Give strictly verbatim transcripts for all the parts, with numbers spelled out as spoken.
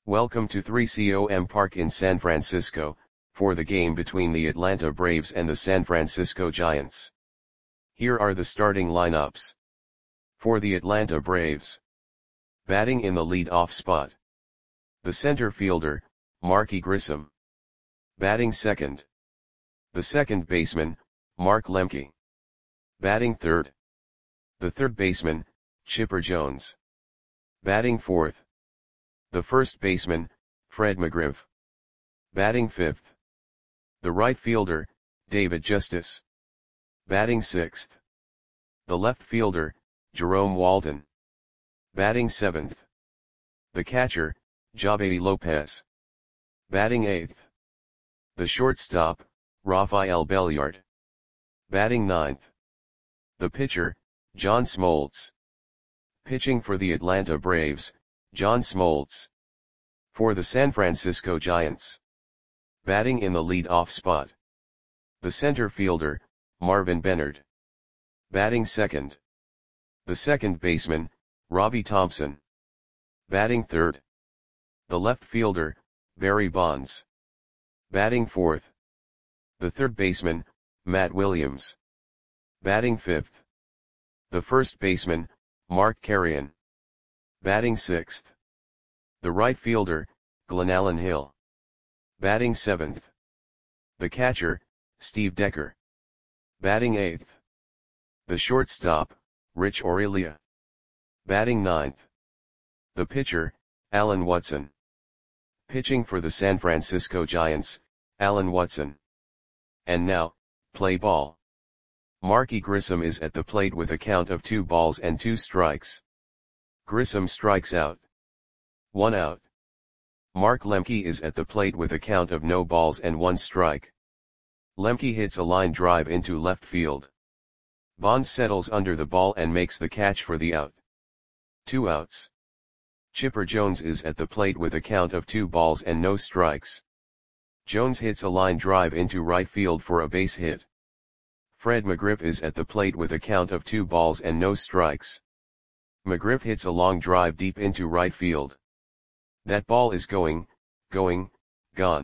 Welcome to three C O M Park in San Francisco, for the game between the Atlanta Braves and the San Francisco Giants. Here are the starting lineups. For the Atlanta Braves. Batting in the lead-off spot. The center fielder, Marky Grissom. Batting second. The second baseman, Mark Lemke. Batting third. The third baseman, Chipper Jones. Batting fourth. The first baseman, Fred McGriff. Batting fifth. The right fielder, David Justice. Batting sixth. The left fielder, Jerome Walton. Batting seventh. The catcher, Javy Lopez. Batting eighth. The shortstop, Rafael Belliard. Batting ninth. The pitcher, John Smoltz. Pitching for the Atlanta Braves, John Smoltz. For the San Francisco Giants. Batting in the lead-off spot. The center fielder, Marvin Benard. Batting second. The second baseman, Robbie Thompson. Batting third. The left fielder, Barry Bonds. Batting fourth. The third baseman, Matt Williams. Batting fifth. The first baseman, Mark Carrion. Batting sixth. The right fielder, Glenallen Hill. Batting seventh. The catcher, Steve Decker. Batting eighth. The shortstop, Rich Aurelia. Batting ninth. The pitcher, Alan Watson. Pitching for the San Francisco Giants, Alan Watson. And now, play ball. Marky Grissom is at the plate with a count of two balls and two strikes. Grissom strikes out. One out. Mark Lemke is at the plate with a count of no balls and one strike. Lemke hits a line drive into left field. Bonds settles under the ball and makes the catch for the out. Two outs. Chipper Jones is at the plate with a count of two balls and no strikes. Jones hits a line drive into right field for a base hit. Fred McGriff is at the plate with a count of two balls and no strikes. McGriff hits a long drive deep into right field. That ball is going, going, gone.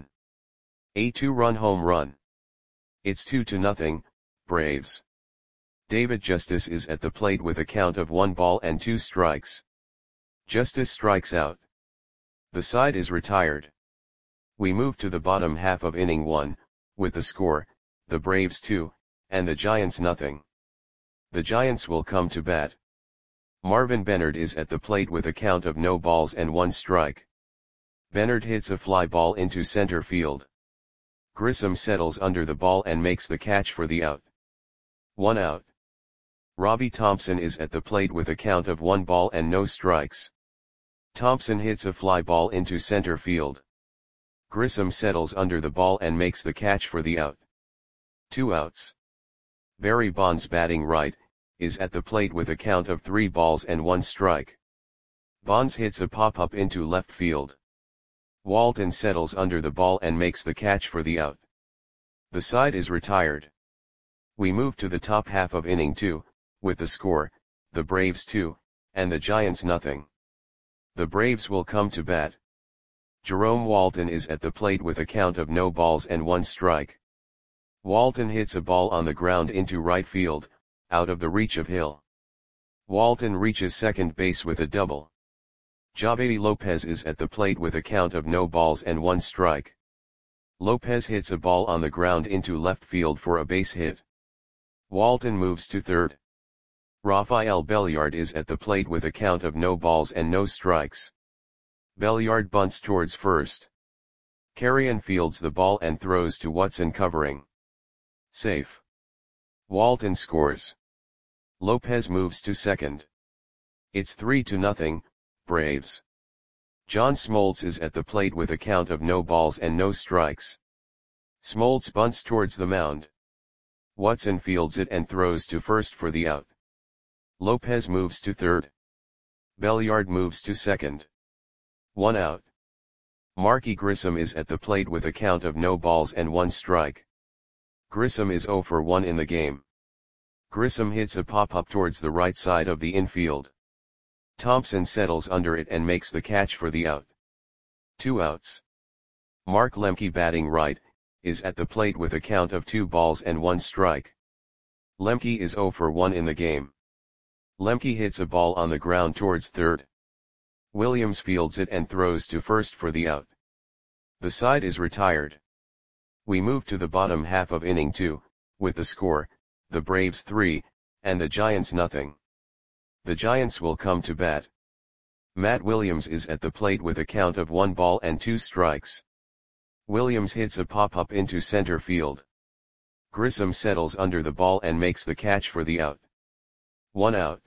A two-run home run. It's two to nothing, Braves. David Justice is at the plate with a count of one ball and two strikes. Justice strikes out. The side is retired. We move to the bottom half of inning one, with the score, the Braves two, and the Giants nothing. The Giants will come to bat. Marvin Benard is at the plate with a count of no balls and one strike. Benard hits a fly ball into center field. Grissom settles under the ball and makes the catch for the out. One out. Robbie Thompson is at the plate with a count of one ball and no strikes. Thompson hits a fly ball into center field. Grissom settles under the ball and makes the catch for the out. Two outs. Barry Bonds, batting right, is at the plate with a count of three balls and one strike. Bonds hits a pop-up into left field. Walton settles under the ball and makes the catch for the out. The side is retired. We move to the top half of inning two, with the score, the Braves two, and the Giants nothing. The Braves will come to bat. Jerome Walton is at the plate with a count of no balls and one strike. Walton hits a ball on the ground into right field, out of the reach of Hill. Walton reaches second base with a double. Javy Lopez is at the plate with a count of no balls and one strike. Lopez hits a ball on the ground into left field for a base hit. Walton moves to third. Rafael Belliard is at the plate with a count of no balls and no strikes. Belliard bunts towards first. Carrion fields the ball and throws to Watson covering. Safe. Walton scores. Lopez moves to second. It's three to nothing, Braves. John Smoltz is at the plate with a count of no balls and no strikes. Smoltz bunts towards the mound. Watson fields it and throws to first for the out. Lopez moves to third. Belliard moves to second. One out. Marky Grissom is at the plate with a count of no balls and one strike. Grissom is zero for one in the game. Grissom hits a pop-up towards the right side of the infield. Thompson settles under it and makes the catch for the out. Two outs. Mark Lemke, batting right, is at the plate with a count of two balls and one strike. Lemke is zero for one in the game. Lemke hits a ball on the ground towards third. Williams fields it and throws to first for the out. The side is retired. We move to the bottom half of inning two, with the score, the Braves three, and the Giants nothing. The Giants will come to bat. Matt Williams is at the plate with a count of one ball and two strikes. Williams hits a pop-up into center field. Grissom settles under the ball and makes the catch for the out. One out.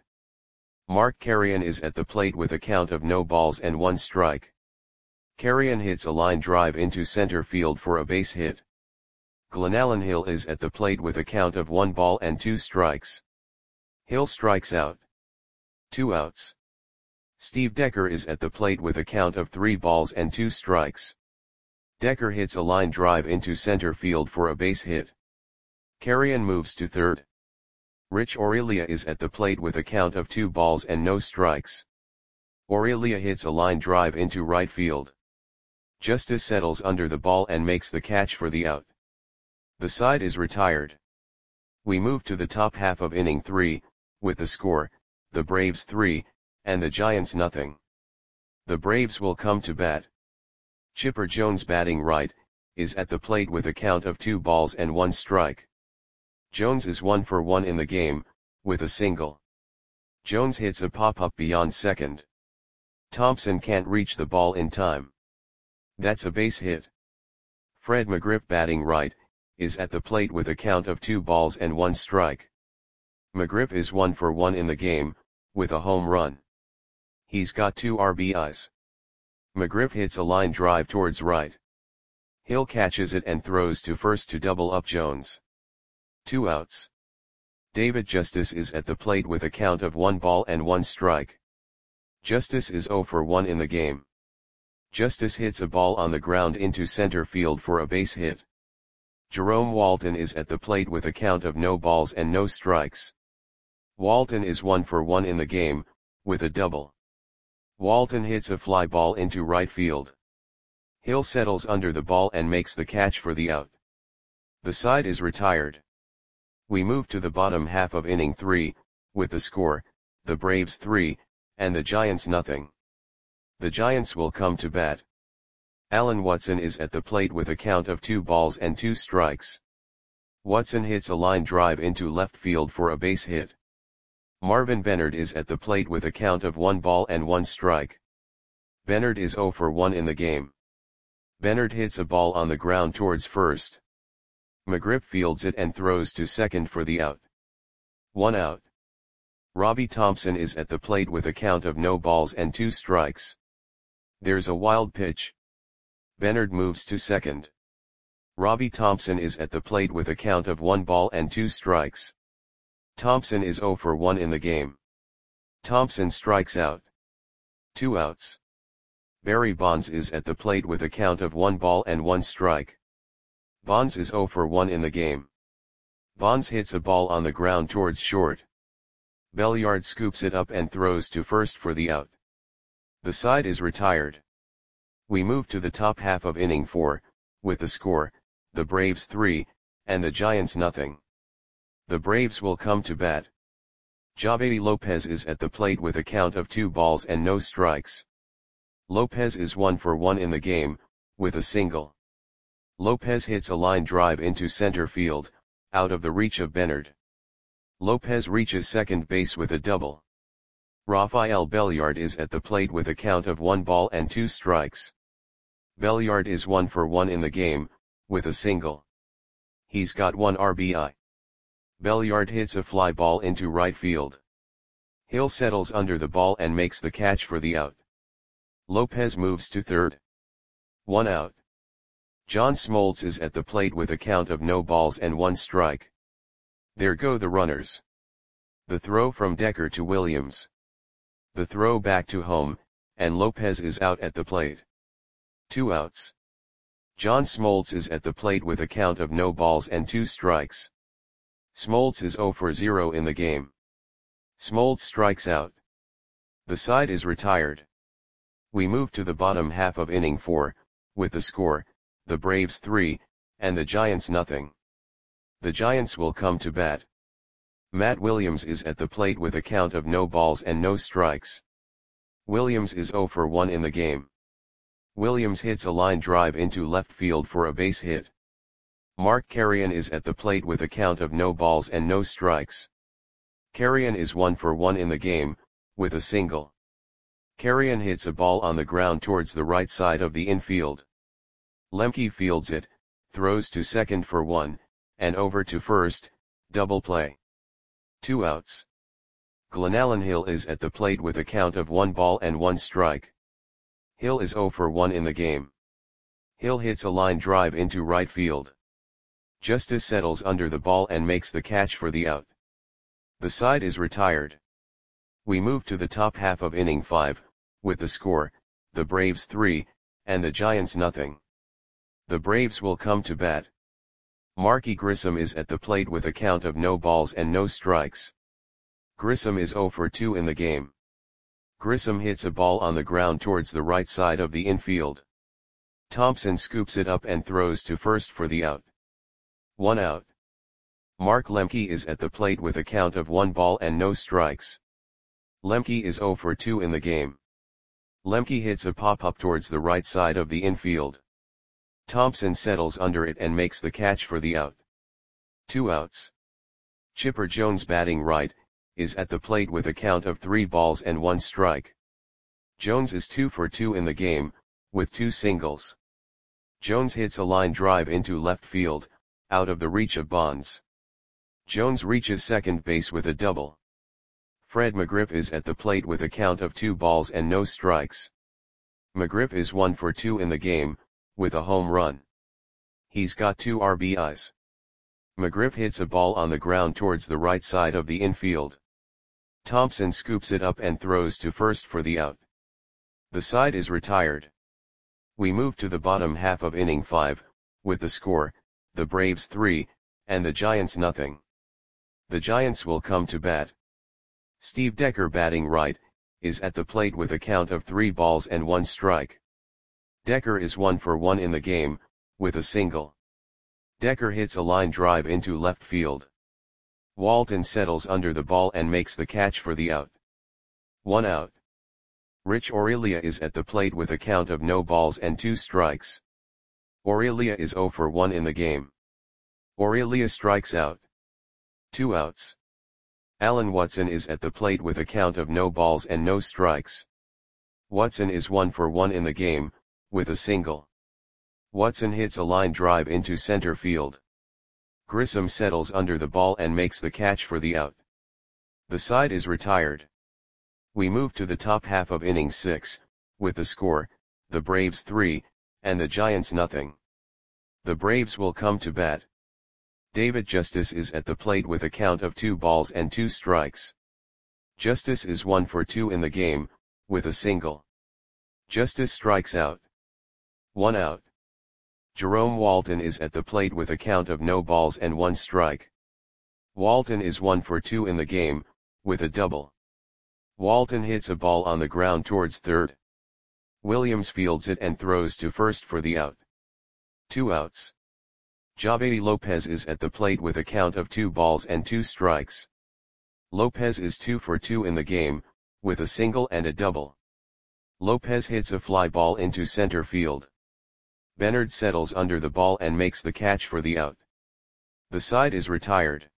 Mark Carrion is at the plate with a count of no balls and one strike. Carrion hits a line drive into center field for a base hit. Glenallen Hill is at the plate with a count of one ball and two strikes. Hill strikes out. Two outs. Steve Decker is at the plate with a count of three balls and two strikes. Decker hits a line drive into center field for a base hit. Carrion moves to third. Rich Aurelia is at the plate with a count of two balls and no strikes. Aurelia hits a line drive into right field. Justice settles under the ball and makes the catch for the out. The side is retired. We move to the top half of inning three, with the score, the Braves three, and the Giants nothing. The Braves will come to bat. Chipper Jones, batting right, is at the plate with a count of two balls and one strike. Jones is one for one in the game, with a single. Jones hits a pop-up beyond second. Thompson can't reach the ball in time. That's a base hit. Fred McGriff, batting right, is at the plate with a count of two balls and one strike. McGriff is one for one in the game, with a home run. He's got two R B Is. McGriff hits a line drive towards right. Hill catches it and throws to first to double up Jones. Two outs. David Justice is at the plate with a count of one ball and one strike. Justice is zero for one in the game. Justice hits a ball on the ground into center field for a base hit. Jerome Walton is at the plate with a count of no balls and no strikes. Walton is one for one in the game, with a double. Walton hits a fly ball into right field. Hill settles under the ball and makes the catch for the out. The side is retired. We move to the bottom half of inning three, with the score, the Braves three, and the Giants nothing. The Giants will come to bat. Alan Watson is at the plate with a count of two balls and two strikes. Watson hits a line drive into left field for a base hit. Marvin Bennard is at the plate with a count of one ball and one strike. Bennard is zero for one in the game. Bennard hits a ball on the ground towards first. McGriff fields it and throws to second for the out. One out. Robbie Thompson is at the plate with a count of no balls and two strikes. There's a wild pitch. Bennard moves to second. Robbie Thompson is at the plate with a count of one ball and two strikes. Thompson is zero for one in the game. Thompson strikes out. Two outs. Barry Bonds is at the plate with a count of one ball and one strike. Bonds is zero for one in the game. Bonds hits a ball on the ground towards short. Belliard scoops it up and throws to first for the out. The side is retired. We move to the top half of inning four, with the score, the Braves three, and the Giants nothing. The Braves will come to bat. Javedi Lopez is at the plate with a count of two balls and no strikes. Lopez is one for one in the game, with a single. Lopez hits a line drive into center field, out of the reach of Bennard. Lopez reaches second base with a double. Rafael Belliard is at the plate with a count of one ball and two strikes. Belliard is one for one in the game, with a single. He's got one R B I. Belliard hits a fly ball into right field. Hill settles under the ball and makes the catch for the out. Lopez moves to third. One out. John Smoltz is at the plate with a count of no balls and one strike. There go the runners. The throw from Decker to Williams. The throw back to home, and Lopez is out at the plate. Two outs. John Smoltz is at the plate with a count of no balls and two strikes. Smoltz is zero for zero in the game. Smoltz strikes out. The side is retired. We move to the bottom half of inning four, with the score, the Braves three, and the Giants nothing. The Giants will come to bat. Matt Williams is at the plate with a count of no balls and no strikes. Williams is zero for one in the game. Williams hits a line drive into left field for a base hit. Mark Carrion is at the plate with a count of no balls and no strikes. Carrion is one for one in the game, with a single. Carrion hits a ball on the ground towards the right side of the infield. Lemke fields it, throws to second for one, and over to first, double play. Two outs. Glenallen Hill is at the plate with a count of one ball and one strike. Hill is zero for one in the game. Hill hits a line drive into right field. Justice settles under the ball and makes the catch for the out. The side is retired. We move to the top half of inning five, with the score, the Braves three, and the Giants nothing. The Braves will come to bat. Marky Grissom is at the plate with a count of no balls and no strikes. Grissom is zero for two in the game. Grissom hits a ball on the ground towards the right side of the infield. Thompson scoops it up and throws to first for the out. One out. Mark Lemke is at the plate with a count of one ball and no strikes. Lemke is zero for two in the game. Lemke hits a pop-up towards the right side of the infield. Thompson settles under it and makes the catch for the out. Two outs. Chipper Jones, batting right, is at the plate with a count of three balls and one strike. Jones is two for two in the game, with two singles. Jones hits a line drive into left field, out of the reach of Bonds. Jones reaches second base with a double. Fred McGriff is at the plate with a count of two balls and no strikes. McGriff is one for two in the game, with a home run. He's got two R B Is. McGriff hits a ball on the ground towards the right side of the infield. Thompson scoops it up and throws to first for the out. The side is retired. We move to the bottom half of inning five, with the score, the Braves three, and the Giants nothing. The Giants will come to bat. Steve Decker, batting right, is at the plate with a count of three balls and one strike. Decker is one for one in the game, with a single. Decker hits a line drive into left field. Walton settles under the ball and makes the catch for the out. One out. Rich Aurelia is at the plate with a count of no balls and two strikes. Aurelia is zero for one in the game. Aurelia strikes out. Two outs. Alan Watson is at the plate with a count of no balls and no strikes. Watson is one for one in the game, with a single. Watson hits a line drive into center field. Grissom settles under the ball and makes the catch for the out. The side is retired. We move to the top half of inning six, with the score, the Braves three, and the Giants nothing. The Braves will come to bat. David Justice is at the plate with a count of two balls and two strikes. Justice is one for two in the game, with a single. Justice strikes out. One out. Jerome Walton is at the plate with a count of no balls and one strike. Walton is one for two in the game, with a double. Walton hits a ball on the ground towards third. Williams fields it and throws to first for the out. Two outs. Javedi Lopez is at the plate with a count of two balls and two strikes. Lopez is two for two in the game, with a single and a double. Lopez hits a fly ball into center field. Bernard settles under the ball and makes the catch for the out. The side is retired.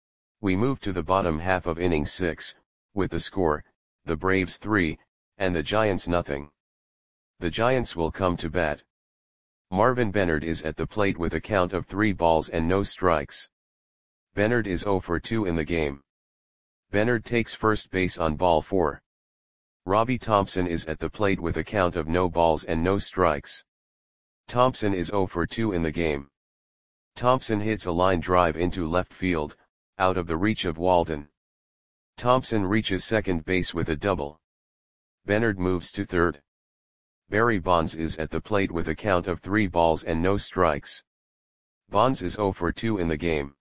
We move to the bottom half of inning six, with the score, the Braves three, and the Giants nothing. The Giants will come to bat. Marvin Bernard is at the plate with a count of three balls and no strikes. Bernard is zero for two in the game. Bernard takes first base on ball four. Robbie Thompson is at the plate with a count of no balls and no strikes. Thompson is zero for two in the game. Thompson hits a line drive into left field, out of the reach of Walton. Thompson reaches second base with a double. Bernard moves to third. Barry Bonds is at the plate with a count of three balls and no strikes. Bonds is zero for two in the game.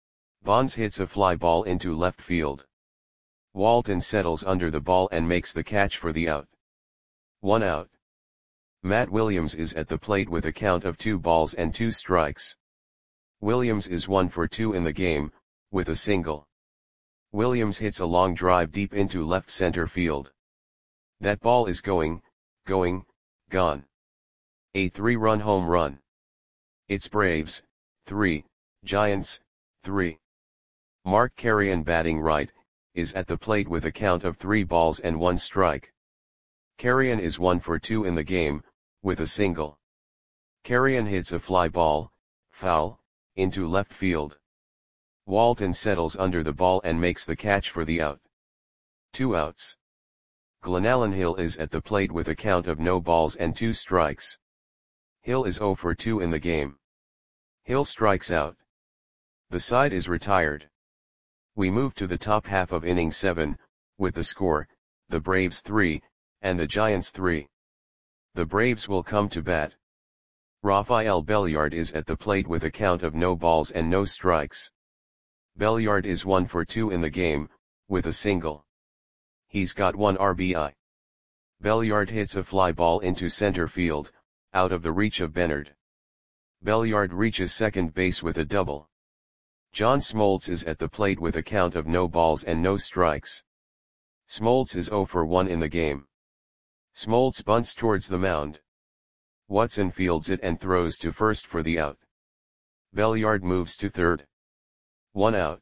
Bonds hits a fly ball into left field. Walton settles under the ball and makes the catch for the out. One out. Matt Williams is at the plate with a count of two balls and two strikes. Williams is one for two in the game, with a single. Williams hits a long drive deep into left center field. That ball is going, going, gone. A three-run home run. It's Braves, three, Giants, three. Mark Carreon, batting right, is at the plate with a count of three balls and one strike. Carreon is one for two in the game, with a single. Carreon hits a fly ball, foul, into left field. Walton settles under the ball and makes the catch for the out. Two outs. Glenallen Hill is at the plate with a count of no balls and two strikes. Hill is zero for two in the game. Hill strikes out. The side is retired. We move to the top half of inning seven, with the score, the Braves three, and the Giants three. The Braves will come to bat. Rafael Belliard is at the plate with a count of no balls and no strikes. Belliard is one for two in the game, with a single. He's got one R B I. Belliard hits a fly ball into center field, out of the reach of Bennard. Belliard reaches second base with a double. John Smoltz is at the plate with a count of no balls and no strikes. Smoltz is zero for one in the game. Smoltz bunts towards the mound. Watson fields it and throws to first for the out. Belliard moves to third. One out.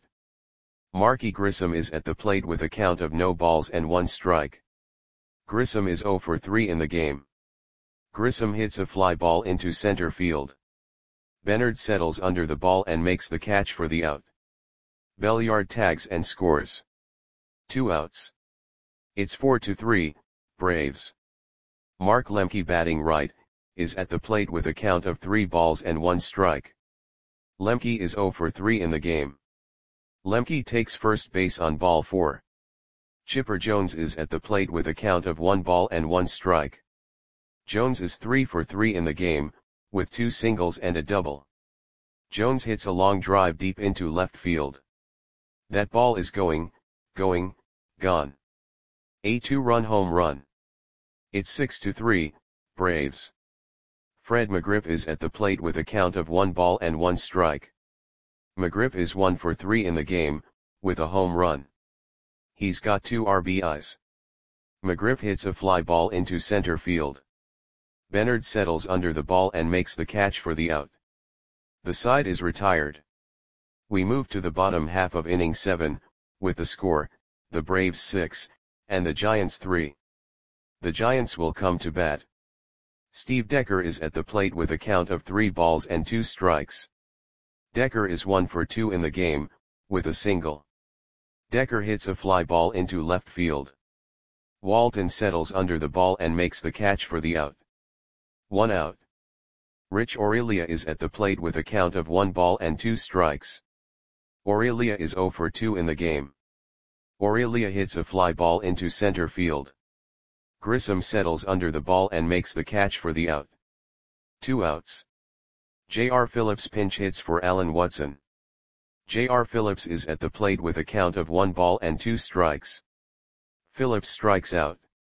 Marky Grissom is at the plate with a count of no balls and one strike. Grissom is zero for three in the game. Grissom hits a fly ball into center field. Bennard settles under the ball and makes the catch for the out. Belliard tags and scores. Two outs. It's four to three, Braves. Mark Lemke, batting right, is at the plate with a count of three balls and one strike. Lemke is zero for three in the game. Lemke takes first base on ball four. Chipper Jones is at the plate with a count of one ball and one strike. Jones is three for three in the game, with two singles and a double. Jones hits a long drive deep into left field. That ball is going, going, gone. A two-run home run. It's six to three, Braves. Fred McGriff is at the plate with a count of one ball and one strike. McGriff is one for three in the game, with a home run. He's got two R B Is. McGriff hits a fly ball into center field. Bennard settles under the ball and makes the catch for the out. The side is retired. We move to the bottom half of inning seven, with the score, the Braves six, and the Giants three. The Giants will come to bat. Steve Decker is at the plate with a count of three balls and two strikes. Decker is one for two in the game, with a single. Decker hits a fly ball into left field. Walton settles under the ball and makes the catch for the out. One out. Rich Aurelia is at the plate with a count of one ball and two strikes. Aurelia is zero for two in the game. Aurelia hits a fly ball into center field. Grissom settles under the ball and makes the catch for the out. Two outs. J R Phillips pinch hits for Alan Watson. J R Phillips is at the plate with a count of one ball and two strikes. Phillips strikes out.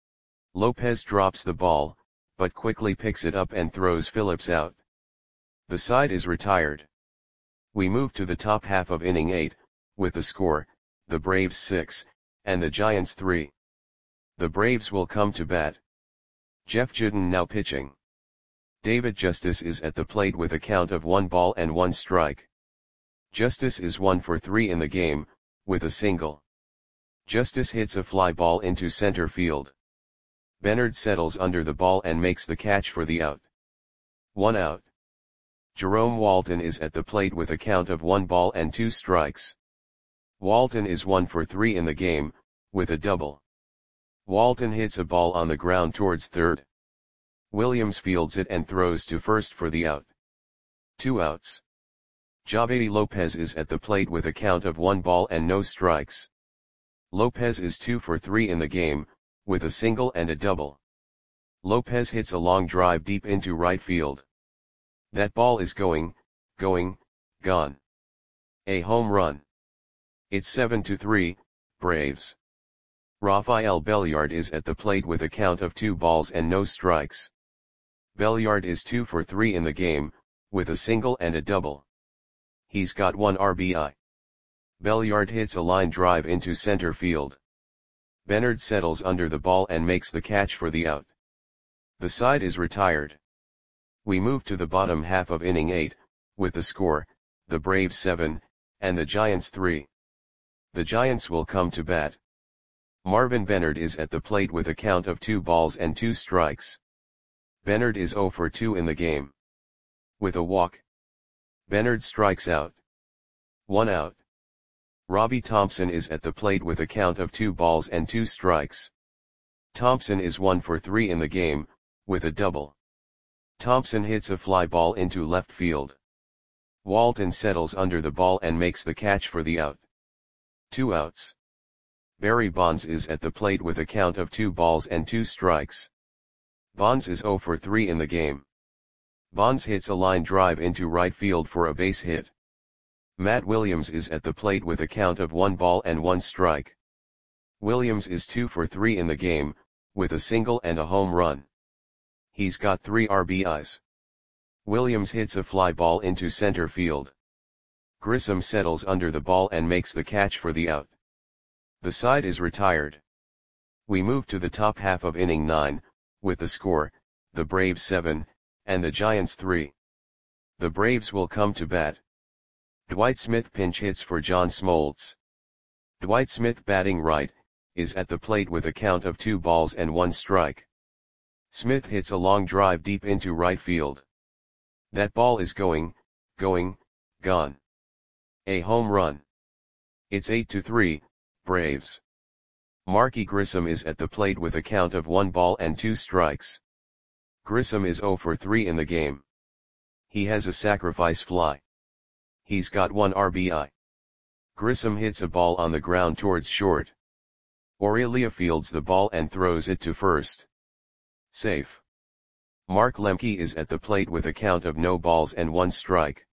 Lopez drops the ball, but quickly picks it up and throws Phillips out. The side is retired. We move to the top half of inning eight, with the score, the Braves six, and the Giants three. The Braves will come to bat. Jeff Juden now pitching. David Justice is at the plate with a count of one ball and one strike. Justice is one for three in the game, with a single. Justice hits a fly ball into center field. Bennard settles under the ball and makes the catch for the out. One out. Jerome Walton is at the plate with a count of one ball and two strikes. Walton is one for three in the game, with a double. Walton hits a ball on the ground towards third. Williams fields it and throws to first for the out. Two outs. Javedi Lopez is at the plate with a count of one ball and no strikes. Lopez is two for three in the game, with a single and a double. Lopez hits a long drive deep into right field. That ball is going, going, gone. A home run. It's seven to three, Braves. Rafael Belliard is at the plate with a count of two balls and no strikes. Belliard is two for three in the game, with a single and a double. He's got one R B I. Belliard hits a line drive into center field. Bennard settles under the ball and makes the catch for the out. The side is retired. We move to the bottom half of inning eight, with the score, the Braves seven, and the Giants three. The Giants will come to bat. Marvin Bennard is at the plate with a count of two balls and two strikes. Bennard is zero for two in the game. With a walk, Bennard strikes out. One out. Robbie Thompson is at the plate with a count of two balls and two strikes. Thompson is one for three in the game, with a double. Thompson hits a fly ball into left field. Walton settles under the ball and makes the catch for the out. Two outs. Barry Bonds is at the plate with a count of two balls and two strikes. Bonds is zero for three in the game. Bonds hits a line drive into right field for a base hit. Matt Williams is at the plate with a count of one ball and one strike. Williams is two for three in the game, with a single and a home run. He's got three R B Is. Williams hits a fly ball into center field. Grissom settles under the ball and makes the catch for the out. The side is retired. We move to the top half of inning nine, with the score, the Braves seven, and the Giants three. The Braves will come to bat. Dwight Smith pinch hits for John Smoltz. Dwight Smith, batting right, is at the plate with a count of two balls and one strike. Smith hits a long drive deep into right field. That ball is going, going, gone. A home run. It's eight to three, Braves. Marky Grissom is at the plate with a count of one ball and two strikes. Grissom is zero for three in the game. He has a sacrifice fly. He's got one R B I. Grissom hits a ball on the ground towards short. Aurelia fields the ball and throws it to first. Safe. Mark Lemke is at the plate with a count of no balls and one strike.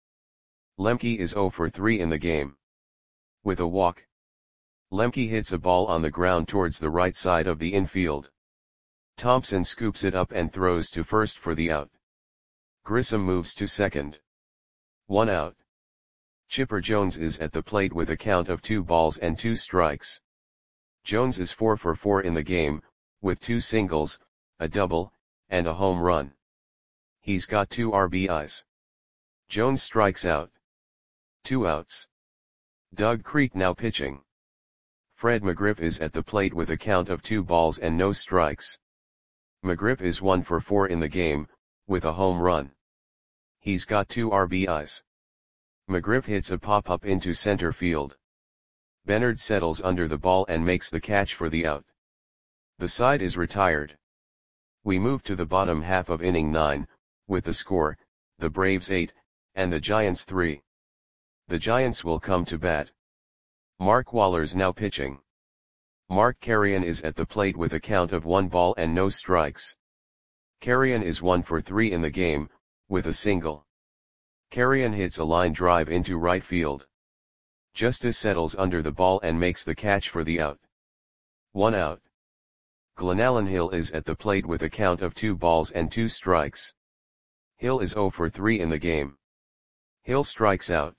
Lemke is zero for three in the game. With a walk, Lemke hits a ball on the ground towards the right side of the infield. Thompson scoops it up and throws to first for the out. Grissom moves to second. One out. Chipper Jones is at the plate with a count of two balls and two strikes. Jones is four for four in the game, with two singles, a double, and a home run. He's got two R B Is. Jones strikes out. Two outs. Doug Creek now pitching. Fred McGriff is at the plate with a count of two balls and no strikes. McGriff is one for four in the game, with a home run. He's got two R B Is. McGriff hits a pop-up into center field. Bennard settles under the ball and makes the catch for the out. The side is retired. We move to the bottom half of inning nine, with the score, the Braves eight, and the Giants three. The Giants will come to bat. Mark Waller's now pitching. Mark Carrion is at the plate with a count of one ball and no strikes. Carrion is one for three in the game, with a single. Carrion hits a line drive into right field. Justice settles under the ball and makes the catch for the out. One out. Glenallen Hill is at the plate with a count of two balls and two strikes. Hill is zero for three in the game. Hill strikes out.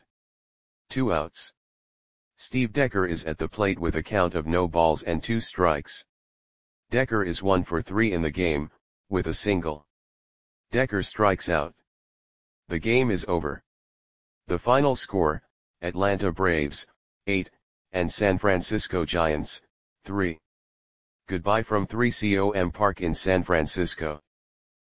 Two outs. Steve Decker is at the plate with a count of no balls and two strikes. Decker is one for three in the game, with a single. Decker strikes out. The game is over. The final score, Atlanta Braves, eight, and San Francisco Giants, three. Goodbye from three C O M Park in San Francisco.